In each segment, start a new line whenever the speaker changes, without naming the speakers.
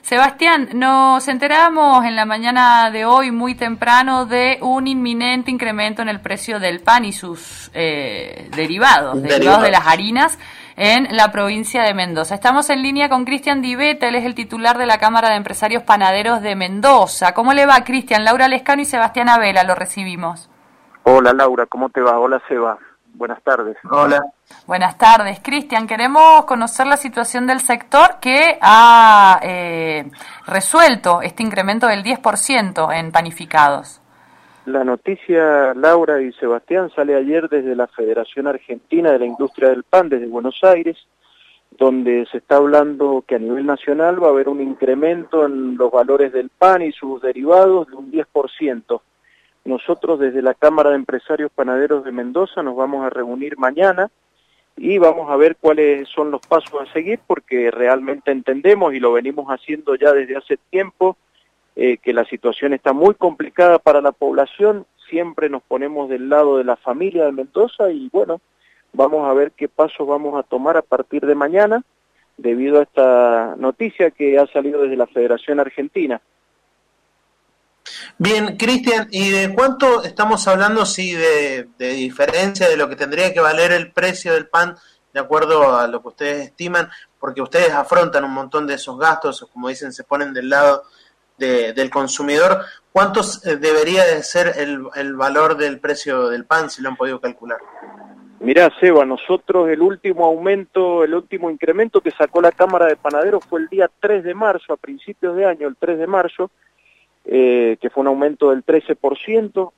Sebastián, nos enteramos en la mañana de hoy muy temprano de un inminente incremento en el precio del pan y sus derivados de las harinas en la provincia de Mendoza. Estamos en línea con Cristian Diveta, él es el titular de la Cámara de Empresarios Panaderos de Mendoza. ¿Cómo le va, Cristian? Laura Lescano y Sebastián Abela, lo recibimos.
Hola Laura, ¿cómo te va? Hola Seba, buenas tardes.
Hola.
Buenas tardes, Cristian. Queremos conocer la situación del sector que ha resuelto este incremento del 10% en panificados.
La noticia, Laura y Sebastián, sale ayer desde la Federación Argentina de la Industria del Pan, desde Buenos Aires, donde se está hablando que a nivel nacional va a haber un incremento en los valores del pan y sus derivados de un 10%. Nosotros desde la Cámara de Empresarios Panaderos de Mendoza nos vamos a reunir mañana y vamos a ver cuáles son los pasos a seguir, porque realmente entendemos, y lo venimos haciendo ya desde hace tiempo, que la situación está muy complicada para la población. Siempre nos ponemos del lado de la familia de Mendoza y bueno, vamos a ver qué pasos vamos a tomar a partir de mañana debido a esta noticia que ha salido desde la Federación Argentina.
Bien, Cristian, ¿y de cuánto estamos hablando, de diferencia de lo que tendría que valer el precio del pan de acuerdo a lo que ustedes estiman? Porque ustedes afrontan un montón de esos gastos, como dicen, se ponen del lado del consumidor. ¿Cuántos debería de ser el valor del precio del pan, si lo han podido calcular?
Mirá, Seba, nosotros el último incremento que sacó la Cámara de Panaderos fue el día 3 de marzo, a principios de año, el 3 de marzo, que fue un aumento del 13%.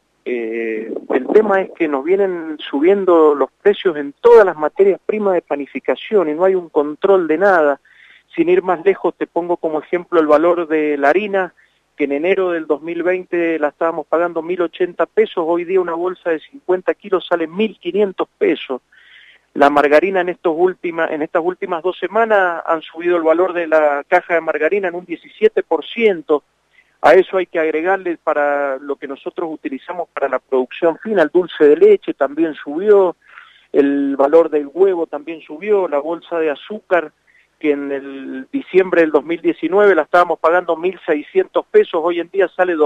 El tema es que nos vienen subiendo los precios en todas las materias primas de panificación y no hay un control de nada. Sin ir más lejos, te pongo como ejemplo el valor de la harina, que en enero del 2020 la estábamos pagando 1.080 pesos, hoy día una bolsa de 50 kilos sale 1.500 pesos. La margarina en estas últimas 2 semanas han subido el valor de la caja de margarina en un 17%. A eso hay que agregarle para lo que nosotros utilizamos para la producción fina, el dulce de leche también subió, el valor del huevo también subió, la bolsa de azúcar, que en el diciembre del 2019 la estábamos pagando 1.600 pesos, hoy en día sale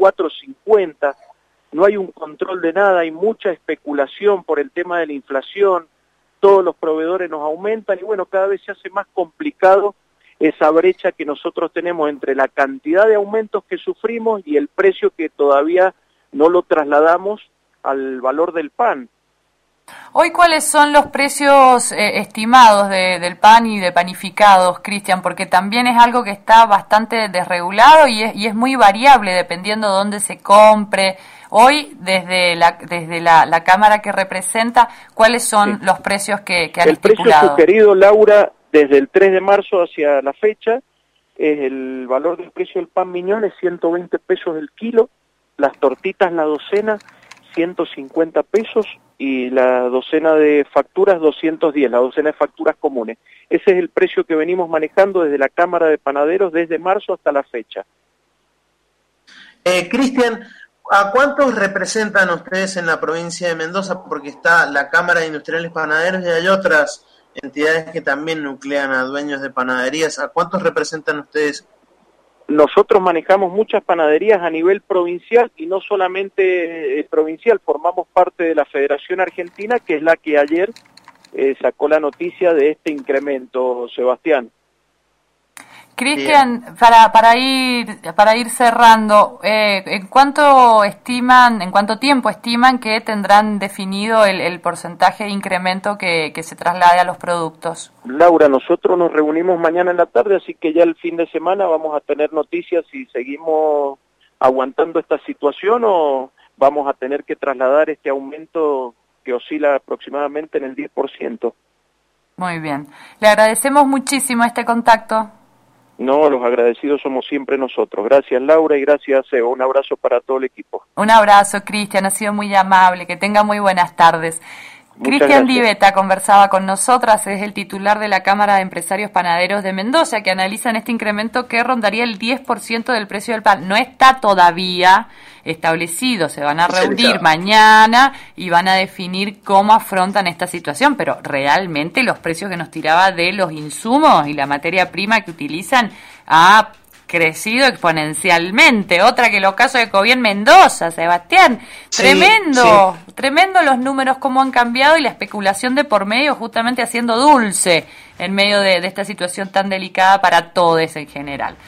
2.450. No hay un control de nada, hay mucha especulación por el tema de la inflación, todos los proveedores nos aumentan y bueno, cada vez se hace más complicado esa brecha que nosotros tenemos entre la cantidad de aumentos que sufrimos y el precio que todavía no lo trasladamos al valor del pan.
Hoy, ¿cuáles son los precios estimados del pan y de panificados, Cristian? Porque también es algo que está bastante desregulado y es muy variable dependiendo de dónde se compre. Hoy, desde la Cámara que representa, ¿cuáles son los precios que han estipulado?
El precio sugerido, Laura, desde el 3 de marzo hacia la fecha, es el valor del precio del pan miñón es 120 pesos el kilo, las tortitas, la docena, 150 pesos, y la docena de facturas 210, la docena de facturas comunes. Ese es el precio que venimos manejando desde la Cámara de Panaderos desde marzo hasta la fecha.
Cristian, ¿a cuántos representan ustedes en la provincia de Mendoza? Porque está la Cámara de Industriales Panaderos y hay otras entidades que también nuclean a dueños de panaderías. ¿A cuántos representan ustedes?
Nosotros manejamos muchas panaderías a nivel provincial y no solamente provincial, formamos parte de la Federación Argentina, que es la que ayer sacó la noticia de este incremento, Sebastián.
Cristian, para ir cerrando, ¿en cuánto tiempo estiman que tendrán definido el porcentaje de incremento que se traslade a los productos?
Laura, nosotros nos reunimos mañana en la tarde, así que ya el fin de semana vamos a tener noticias si seguimos aguantando esta situación o vamos a tener que trasladar este aumento que oscila aproximadamente en el 10%.
Muy bien. Le agradecemos muchísimo este contacto.
No, los agradecidos somos siempre nosotros. Gracias, Laura, y gracias, Seba. Un abrazo para todo el equipo.
Un abrazo, Cristian. Ha sido muy amable. Que tenga muy buenas tardes. Cristian Diveta conversaba con nosotras, es el titular de la Cámara de Empresarios Panaderos de Mendoza, que analizan este incremento que rondaría el 10% del precio del pan. No está todavía establecido, se van a reunir mañana y van a definir cómo afrontan esta situación, pero realmente los precios que nos tiraba de los insumos y la materia prima que utilizan ha crecido exponencialmente. Otra que el ocaso de Coví en Mendoza, Sebastián.
Sí,
Tremendo los números, cómo han cambiado y la especulación de por medio justamente haciendo dulce en medio de esta situación tan delicada para todos en general.